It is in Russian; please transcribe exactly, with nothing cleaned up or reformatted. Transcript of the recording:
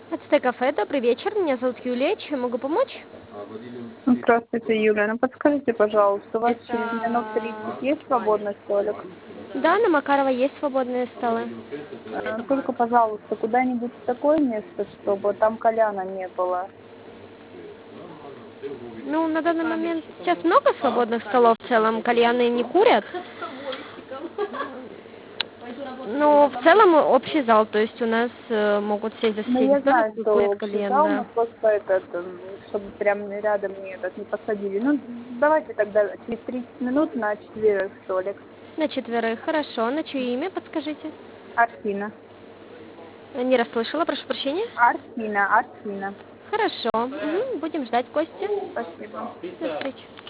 Это кафе, добрый вечер, меня зовут Юлия, чем могу помочь? Здравствуйте, Юлия. Ну подскажите, пожалуйста, у вас через минут тридцать Это... есть свободный столик? Да, на Макарова есть свободные столы. Э, Только, пожалуйста, куда-нибудь в такое место, чтобы там кальяна не было. Ну, на данный момент сейчас много свободных столов, в целом кальяны не курят. Ну, в целом общий зал, то есть у нас э, могут сесть за Ну, соседний я столик знаю, и что курят общий кальян, зал, да. но просто этот, м, чтобы прям рядом мне этот не посадили. Ну, давайте тогда через тридцать минут на четверых столик. На четверых, хорошо. На чье имя, подскажите? Арсина. Не расслышала, прошу прощения. Арсина, Арсина. Хорошо, мгм, будем ждать гостя. Спасибо. До встречи.